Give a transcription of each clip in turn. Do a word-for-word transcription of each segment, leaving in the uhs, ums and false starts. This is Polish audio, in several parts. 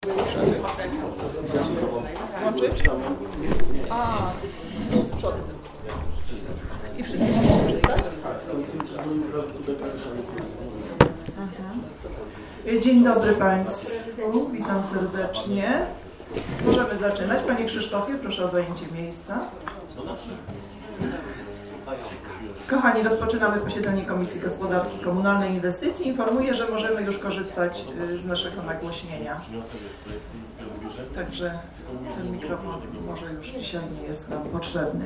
Włączyć? A, z przodu. I wszyscy mogą korzystać? Dzień dobry Państwu, witam serdecznie. Możemy zaczynać. Panie Krzysztofie, proszę o zajęcie miejsca. Kochani, rozpoczynamy posiedzenie Komisji Gospodarki Komunalnej i Inwestycji. Informuję, że możemy już korzystać z naszego nagłośnienia. Także ten mikrofon może już dzisiaj nie jest nam potrzebny.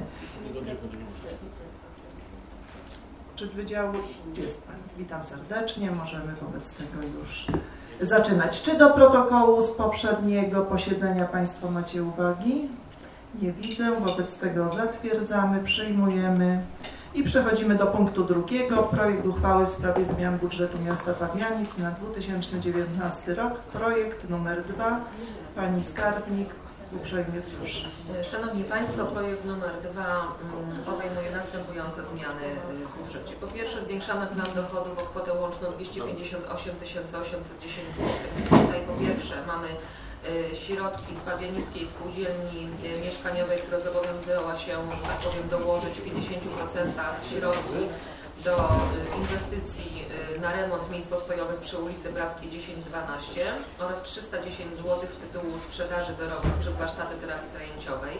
Czy z wydziału jest Pani? Witam serdecznie. Możemy wobec tego już zaczynać. Czy do protokołu z poprzedniego posiedzenia Państwo macie uwagi? Nie widzę. Wobec tego zatwierdzamy, przyjmujemy. I przechodzimy do punktu drugiego. Projekt uchwały w sprawie zmian budżetu miasta Pabianic na dwa tysiące dziewiętnasty rok. Projekt numer dwa. Pani skarbnik, uprzejmie proszę. Szanowni Państwo, projekt numer dwa obejmuje następujące zmiany w budżecie. Po pierwsze, zwiększamy plan dochodów o kwotę łączną dwieście pięćdziesiąt osiem tysięcy osiemset dziesięć złotych. Tutaj po pierwsze mamy środki z Pabianickiej Spółdzielni Mieszkaniowej, która zobowiązała się, że tak powiem, dołożyć w pięćdziesięciu procentach środki do inwestycji na remont miejsc postojowych przy ulicy Brackiej dziesięć dwanaście oraz trzysta dziesięć złotych z tytułu sprzedaży wyrobów przez warsztaty terapii zajęciowej.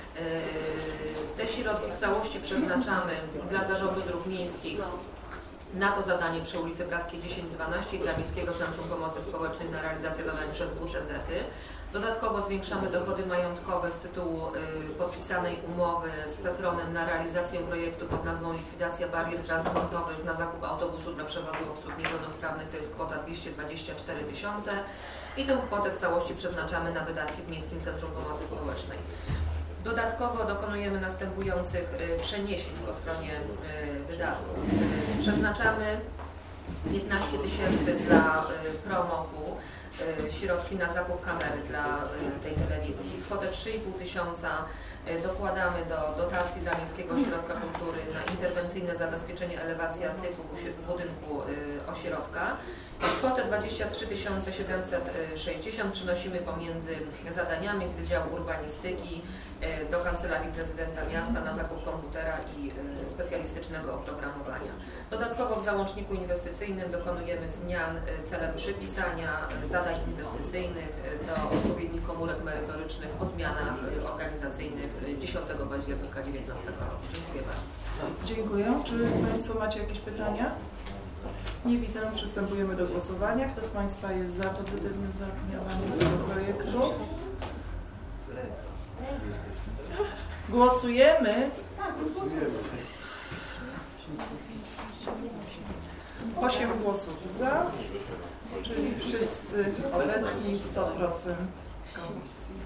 Te środki w całości przeznaczamy dla Zarządu Dróg Miejskich na to zadanie przy ulicy Brackiej dziesięć dwanaście i dla Miejskiego Centrum Pomocy Społecznej na realizację zadań przez W T Z-y. Dodatkowo zwiększamy dochody majątkowe z tytułu y, podpisanej umowy z Pefronem na realizację projektu pod nazwą Likwidacja barier transportowych na zakup autobusu dla przewozu osób niepełnosprawnych, to jest kwota dwieście dwadzieścia cztery tysiące i tę kwotę w całości przeznaczamy na wydatki w Miejskim Centrum Pomocy Społecznej. Dodatkowo dokonujemy następujących przeniesień po stronie wydatków. Przeznaczamy piętnaście tysięcy dla Promoku, środki na zakup kamery dla tej telewizji. Kwotę trzy i pół tysiąca dokładamy do dotacji dla Miejskiego Ośrodka Kultury na interwencyjne zabezpieczenie elewacji antyku budynku ośrodka. Kwotę dwadzieścia trzy tysiące siedemset sześćdziesiąt przynosimy pomiędzy zadaniami z Wydziału Urbanistyki do Kancelarii Prezydenta Miasta na zakup komputera i specjalistycznego oprogramowania. Dodatkowo w załączniku inwestycyjnym dokonujemy zmian celem przypisania zadań inwestycyjnych do odpowiednich komórek merytorycznych o zmianach organizacyjnych dziesiątego października dwa tysiące dziewiętnastego roku. Dziękuję bardzo. Dziękuję. Czy Państwo macie jakieś pytania? Nie widzę. Przystępujemy do głosowania. Kto z Państwa jest za pozytywnym zaopiniowaniem tego projektu? Głosujemy. osiem głosów za, czyli wszyscy obecni, sto procent komisji.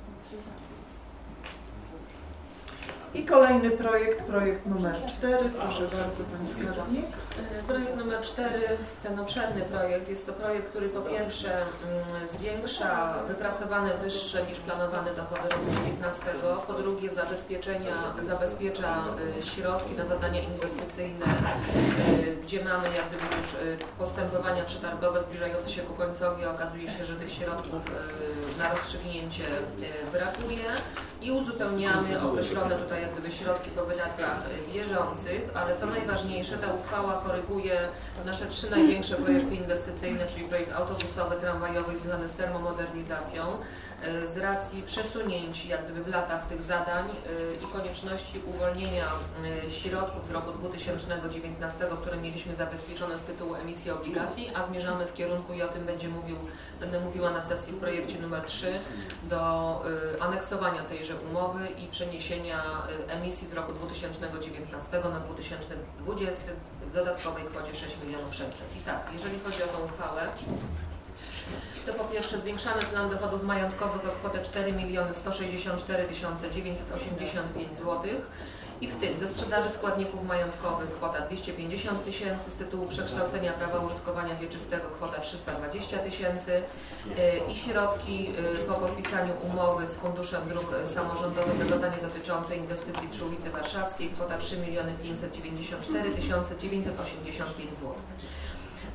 I kolejny projekt, projekt numer cztery. Proszę bardzo, Pani skarbnik. Projekt numer cztery, ten obszerny projekt, jest to projekt, który po pierwsze zwiększa wypracowane wyższe niż planowane dochody roku dziewiętnastego, po drugie zabezpieczenia, zabezpiecza środki na zadania inwestycyjne, gdzie mamy jak gdyby już postępowania przetargowe zbliżające się ku końcowi, okazuje się, że tych środków na rozstrzygnięcie brakuje i uzupełniamy określone tutaj jak gdyby środki po wydatkach bieżących, ale co najważniejsze, ta uchwała koryguje nasze trzy największe projekty inwestycyjne, czyli projekt autobusowy, tramwajowy związany z termomodernizacją, z racji przesunięć jak gdyby w latach tych zadań i konieczności uwolnienia środków z roku dwa tysiące dziewiętnastego, które mieliśmy zabezpieczone z tytułu emisji obligacji, a zmierzamy w kierunku, i o tym będzie mówił, będę mówiła na sesji w projekcie numer trzy, do aneksowania tejże umowy i przeniesienia emisji z roku dwa tysiące dziewiętnastego na dwa tysiące dwudziesty w dodatkowej kwocie sześć milionów sześćset. I tak, jeżeli chodzi o tą uchwałę, to po pierwsze zwiększamy plan dochodów majątkowych o kwotę cztery miliony sto sześćdziesiąt cztery tysiące dziewięćset osiemdziesiąt pięć złotych i w tym ze sprzedaży składników majątkowych kwota dwieście pięćdziesiąt tysięcy, z tytułu przekształcenia prawa użytkowania wieczystego kwota trzysta dwadzieścia tysięcy i środki po podpisaniu umowy z Funduszem Dróg Samorządowych na zadanie dotyczące inwestycji przy ulicy Warszawskiej kwota trzy miliony pięćset dziewięćdziesiąt cztery tysiące dziewięćset osiemdziesiąt pięć złotych.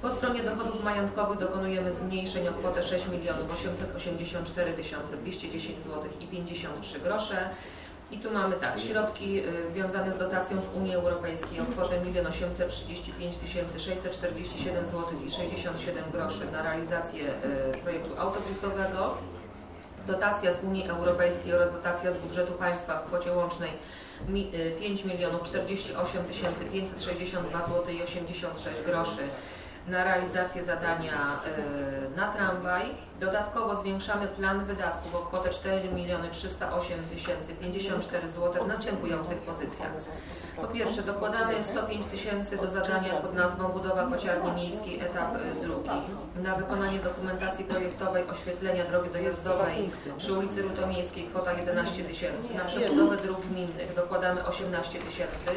Po stronie dochodów majątkowych dokonujemy zmniejszeń o kwotę sześć milionów osiemset osiemdziesiąt cztery tysiące dwieście dziesięć złotych i pięćdziesiąt trzy grosze. I tu mamy tak, środki y, związane z dotacją z Unii Europejskiej o kwotę jeden osiemset trzydzieści pięć tysięcy sześćset czterdzieści siedem złotych i sześćdziesiąt siedem groszy na realizację y, projektu autobusowego. Dotacja z Unii Europejskiej oraz dotacja z budżetu państwa w kwocie łącznej pięć milionów czterdzieści osiem tysięcy pięćset sześćdziesiąt dwa złotych i osiemdziesiąt sześć groszy na realizację zadania y, na tramwaj. Dodatkowo zwiększamy plan wydatków o kwotę cztery miliony trzysta osiem tysięcy pięćdziesiąt cztery złotych w następujących pozycjach. Po pierwsze, dokładamy sto pięć tysięcy do zadania pod nazwą budowa kociarni miejskiej etap y, drugi. Na wykonanie dokumentacji projektowej oświetlenia drogi dojazdowej przy ulicy Rutomiejskiej kwota jedenaście tysięcy. Na przebudowę dróg gminnych dokładamy osiemnaście tysięcy.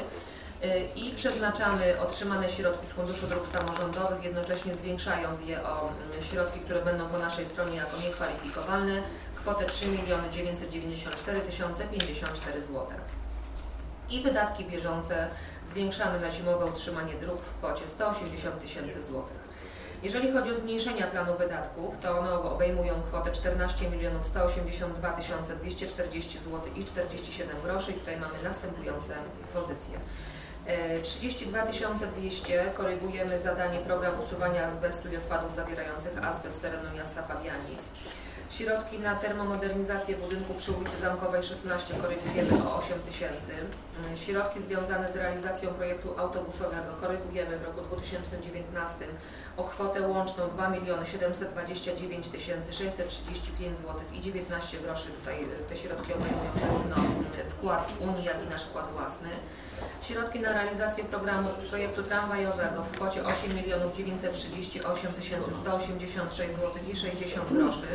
I przeznaczamy otrzymane środki z Funduszu Dróg Samorządowych, jednocześnie zwiększając je o środki, które będą po naszej stronie jako niekwalifikowalne, kwotę trzy miliony dziewięćset dziewięćdziesiąt cztery tysiące pięćdziesiąt cztery złote. I wydatki bieżące zwiększamy na zimowe utrzymanie dróg w kwocie sto osiemdziesiąt tysięcy złotych. Jeżeli chodzi o zmniejszenia planu wydatków, to one obejmują kwotę czternaście milionów sto osiemdziesiąt dwa tysiące dwieście czterdzieści złotych i czterdzieści siedem groszy i tutaj mamy następujące pozycje. trzydzieści dwa tysiące dwieście korygujemy zadanie program usuwania azbestu i odpadów zawierających azbest z terenu miasta Pabianic. Środki na termomodernizację budynku przy ulicy Zamkowej szesnaście korygujemy o osiem tysięcy. Środki związane z realizacją projektu autobusowego korygujemy w roku dwa tysiące dziewiętnastym o kwotę łączną dwa miliony siedemset dwadzieścia dziewięć tysięcy sześćset trzydzieści pięć złotych i dziewiętnaście groszy. Tutaj te środki obejmują zarówno wkład z Unii, jak i nasz wkład własny. Środki na realizację programu projektu tramwajowego w kwocie osiem milionów dziewięćset trzydzieści osiem tysięcy sto osiemdziesiąt sześć złotych i sześćdziesiąt groszy.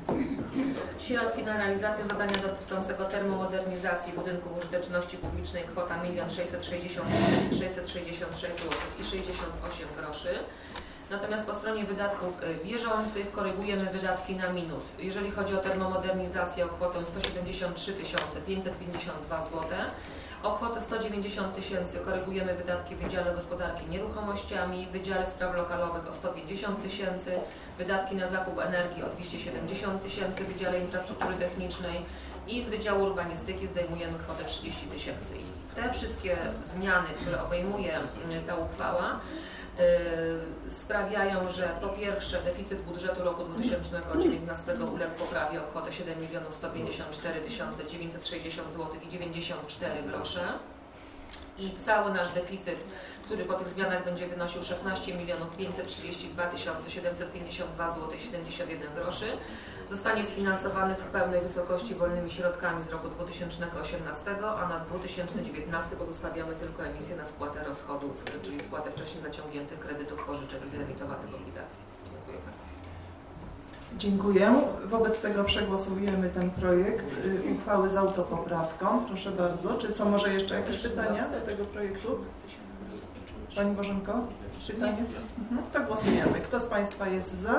Środki na realizację zadania dotyczącego termomodernizacji budynków użyteczności publicznej kwota jeden sześćset sześćdziesiąt tysięcy sześćset sześćdziesiąt sześć złotych i sześćdziesiąt osiem groszy. Natomiast po stronie wydatków bieżących korygujemy wydatki na minus. Jeżeli chodzi o termomodernizację o kwotę sto siedemdziesiąt trzy tysiące pięćset pięćdziesiąt dwa złote, o kwotę sto dziewięćdziesiąt tysięcy korygujemy wydatki w Wydziale Gospodarki Nieruchomościami, w Wydziale Spraw Lokalowych o sto pięćdziesiąt tysięcy, wydatki na zakup energii o dwieście siedemdziesiąt tysięcy w Wydziale Infrastruktury Technicznej i z Wydziału Urbanistyki zdejmujemy kwotę trzydzieści tysięcy. Te wszystkie zmiany, które obejmuje ta uchwała, Yy, sprawiają, że po pierwsze deficyt budżetu roku dwa tysiące dziewiętnastego uległ poprawie o kwotę siedem milionów sto pięćdziesiąt cztery tysiące dziewięćset sześćdziesiąt złotych i dziewięćdziesiąt cztery grosze i cały nasz deficyt, który po tych zmianach będzie wynosił szesnaście milionów pięćset trzydzieści dwa tysiące siedemset pięćdziesiąt dwa złotych i siedemdziesiąt jeden groszy, zostanie sfinansowany w pełnej wysokości wolnymi środkami z roku dwa tysiące osiemnastego, a na dwa tysiące dziewiętnasty pozostawiamy tylko emisję na spłatę rozchodów, czyli spłatę wcześniej zaciągniętych kredytów, pożyczek i wyemitowanych obligacji. Dziękuję bardzo. Dziękuję. Wobec tego przegłosujemy ten projekt y, uchwały z autopoprawką. Proszę bardzo. Czy są może jeszcze jakieś pytania do tego projektu? Pani Bożenko? Pytanie? Mhm. To głosujemy. Kto z Państwa jest za?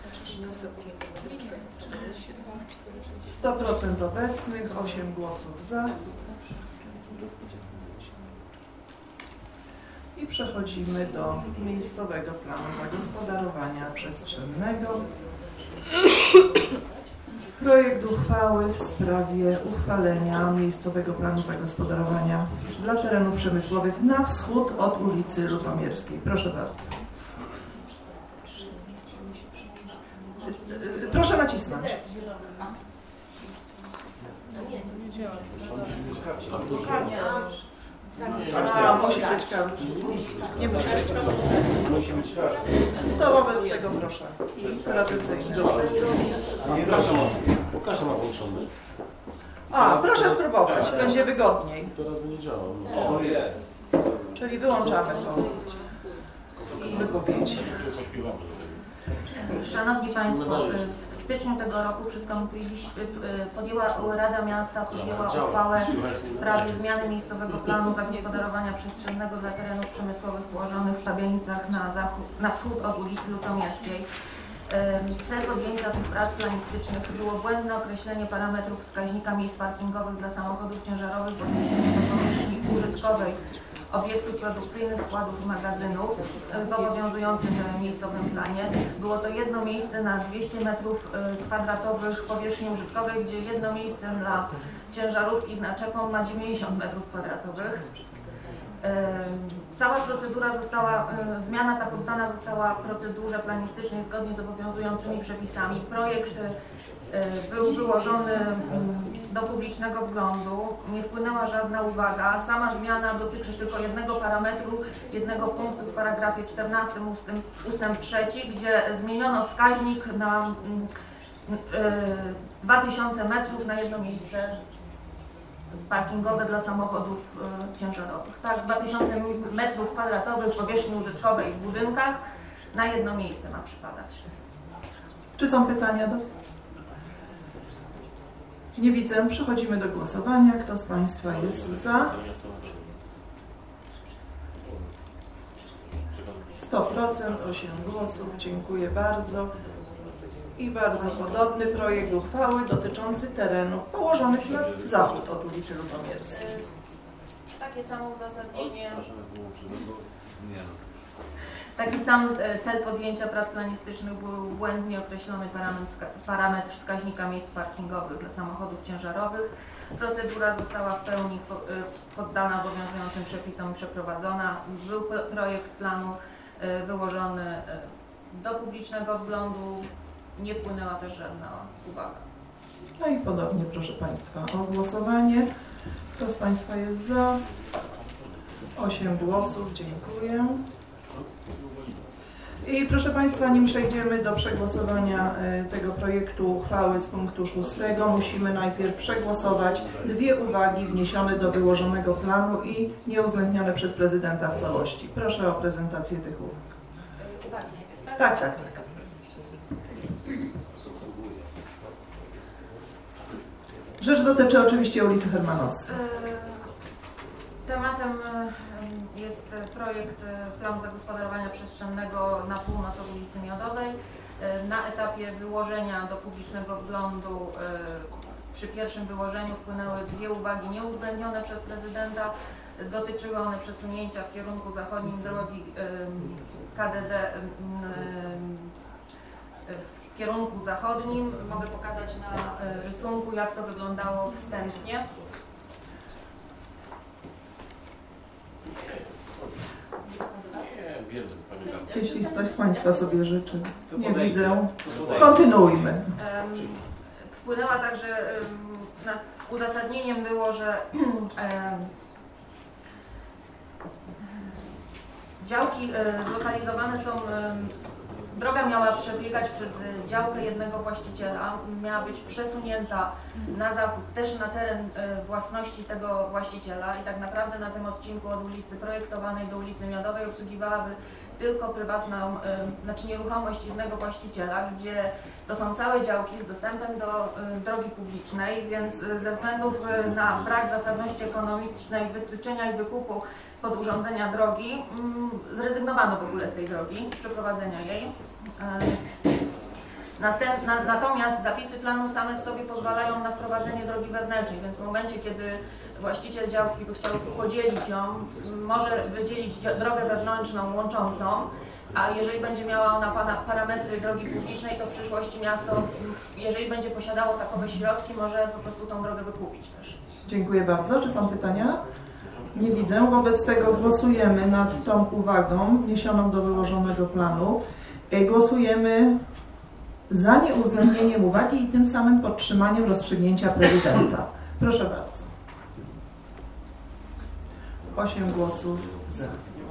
sto procent obecnych, osiem głosów za. I przechodzimy do miejscowego planu zagospodarowania przestrzennego. Projekt uchwały w sprawie uchwalenia miejscowego planu zagospodarowania dla terenów przemysłowych na wschód od ulicy Lutomierskiej. Proszę bardzo. Proszę nacisnąć. A, musi być karty. Nie musi być karty. To wobec tego proszę. Tradycyjne. Pokażę ma włączony. A, proszę spróbować. Będzie wygodniej. Teraz nie działa. O, jest. Czyli wyłączamy tą wypowiedź. Szanowni Państwo, w styczniu tego roku przystąpiliśmy, podjęła Rada Miasta podjęła uchwałę w sprawie zmiany miejscowego planu zagospodarowania przestrzennego dla terenów przemysłowych położonych w Pabianicach na, zachód, na wschód od ulicy Lutomierskiej. Cel podjęcia tych prac planistycznych było błędne określenie parametrów wskaźnika miejsc parkingowych dla samochodów ciężarowych w odniesieniu do powierzchni użytkowej obiektów produkcyjnych, składów i magazynów w obowiązującym miejscowym planie. Było to jedno miejsce na dwieście metrów kwadratowych powierzchni użytkowej, gdzie jedno miejsce dla ciężarówki z naczepą ma dziewięćdziesiąt metrów kwadratowych. Cała procedura została, zmiana ta poddana została procedurze planistycznej zgodnie z obowiązującymi przepisami. Projekt był wyłożony do publicznego wglądu, nie wpłynęła żadna uwaga. Sama zmiana dotyczy tylko jednego parametru, jednego punktu w paragrafie czternastym ustęp, ustęp trzeci, gdzie zmieniono wskaźnik na dwa tysiące metrów na jedno miejsce parkingowe dla samochodów y, ciężarowych. Tak, dwa tysiące metrów kwadratowych powierzchni użytkowej w budynkach na jedno miejsce ma przypadać. Czy są pytania do... Nie widzę. Przechodzimy do głosowania. Kto z Państwa jest za? sto procent, osiem głosów. Dziękuję bardzo. I bardzo podobny projekt uchwały dotyczący terenów położonych na zachód od ulicy Lutomierskiej. Takie samo uzasadnienie. Taki sam cel podjęcia prac planistycznych był błędnie określony parametr, parametr wskaźnika miejsc parkingowych dla samochodów ciężarowych. Procedura została w pełni poddana obowiązującym przepisom i przeprowadzona. Był projekt planu wyłożony do publicznego wglądu. Nie wpłynęła też żadna uwaga. No i podobnie, proszę Państwa, o głosowanie. Kto z Państwa jest za? osiem głosów, dziękuję. I proszę Państwa, nim przejdziemy do przegłosowania tego projektu uchwały z punktu szóstego, musimy najpierw przegłosować dwie uwagi wniesione do wyłożonego planu i nieuwzględnione przez prezydenta w całości. Proszę o prezentację tych uwag. Uwagi. Tak, tak, tak. Rzecz dotyczy oczywiście ulicy Hermanowskiej. Tematem jest projekt planu zagospodarowania przestrzennego na północ od ulicy Miodowej. Na etapie wyłożenia do publicznego wglądu przy pierwszym wyłożeniu wpłynęły dwie uwagi nieuwzględnione przez prezydenta. Dotyczyły one przesunięcia w kierunku zachodnim drogi K D D w kierunku zachodnim. Mogę pokazać na rysunku, jak to wyglądało wstępnie. Jeśli ktoś z Państwa sobie życzy. Nie widzę. Kontynuujmy. Wpłynęła także, na, uzasadnieniem było, że działki zlokalizowane są, droga miała przebiegać przez działkę jednego właściciela, miała być przesunięta na zachód, też na teren własności tego właściciela i tak naprawdę na tym odcinku od ulicy projektowanej do ulicy Miodowej obsługiwałaby tylko prywatną, znaczy nieruchomość jednego właściciela, gdzie to są całe działki z dostępem do drogi publicznej, więc ze względów na brak zasadności ekonomicznej wytyczenia i wykupu pod urządzenia drogi zrezygnowano w ogóle z tej drogi, z przeprowadzenia jej. Następ, na, natomiast zapisy planu same w sobie pozwalają na wprowadzenie drogi wewnętrznej, więc w momencie, kiedy właściciel działki by chciał podzielić ją, może wydzielić drogę wewnętrzną łączącą, a jeżeli będzie miała ona parametry drogi publicznej, to w przyszłości miasto, jeżeli będzie posiadało takowe środki, może po prostu tą drogę wykupić też. Dziękuję bardzo. Czy są pytania? Nie widzę. Wobec tego głosujemy nad tą uwagą wniesioną do wyłożonego planu. Głosujemy za nieuwzględnieniem uwagi i tym samym podtrzymaniem rozstrzygnięcia prezydenta. Proszę bardzo. osiem głosów za.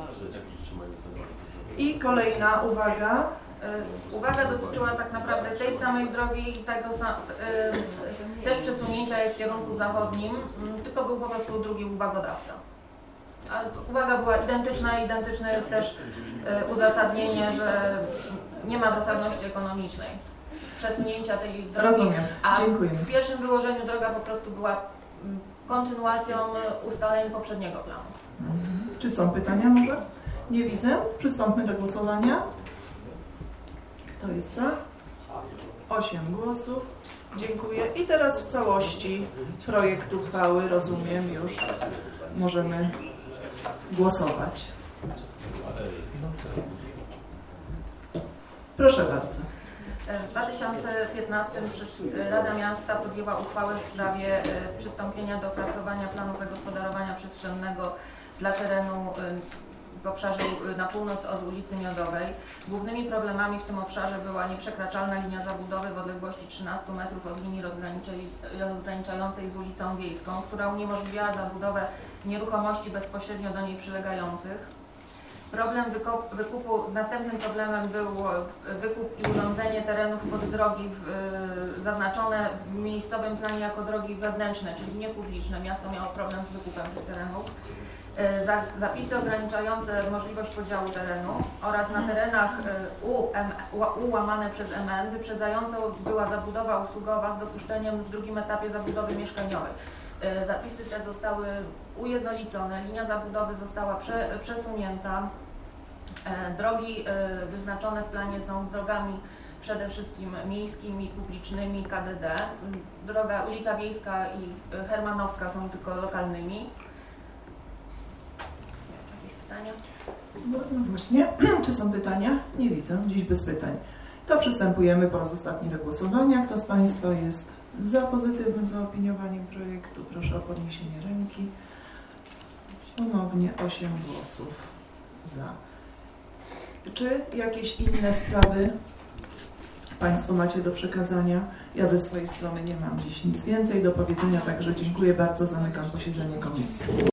I kolejna uwaga. Uwaga dotyczyła tak naprawdę tej samej drogi i tego sam, też przesunięcia jej w kierunku zachodnim, tylko był po prostu drugi uwagodawca. A uwaga była identyczna, identyczne jest też uzasadnienie, że nie ma zasadności ekonomicznej przesunięcia tej drogi. Rozumiem. Dziękuję. A w pierwszym wyłożeniu droga po prostu była kontynuacją ustaleń poprzedniego planu. Mhm. Czy są pytania może? Nie widzę. Przystąpmy do głosowania. Kto jest za? osiem głosów. Dziękuję. I teraz w całości projekt uchwały, rozumiem, już możemy głosować? Proszę bardzo. W dwa tysiące piętnastym Rada Miasta podjęła uchwałę w sprawie przystąpienia do opracowania planu zagospodarowania przestrzennego dla terenu w obszarze na północ od ulicy Miodowej. Głównymi problemami w tym obszarze była nieprzekraczalna linia zabudowy w odległości trzynastu metrów od linii rozgraniczającej z ulicą Wiejską, która uniemożliwiała zabudowę nieruchomości bezpośrednio do niej przylegających. Problem wykupu, następnym problemem był wykup i urządzenie terenów pod drogi w, zaznaczone w miejscowym planie jako drogi wewnętrzne, czyli niepubliczne. Miasto miało problem z wykupem tych terenów. Zapisy ograniczające możliwość podziału terenu oraz na terenach U, M, U łamane przez M N wyprzedzająco była zabudowa usługowa z dopuszczeniem w drugim etapie zabudowy mieszkaniowej. Zapisy te zostały ujednolicone, linia zabudowy została prze, przesunięta. Drogi wyznaczone w planie są drogami przede wszystkim miejskimi, publicznymi, K D D. Droga ulica Wiejska i Hermanowska są tylko lokalnymi. Jakieś pytania? No, no właśnie, czy są pytania? Nie widzę, dziś bez pytań. To przystępujemy po raz ostatni do głosowania. Kto z Państwa jest za pozytywnym zaopiniowaniem projektu? Proszę o podniesienie ręki. Ponownie osiem głosów za. Czy jakieś inne sprawy Państwo macie do przekazania? Ja ze swojej strony nie mam dziś nic więcej do powiedzenia, także dziękuję bardzo. Zamykam posiedzenie komisji.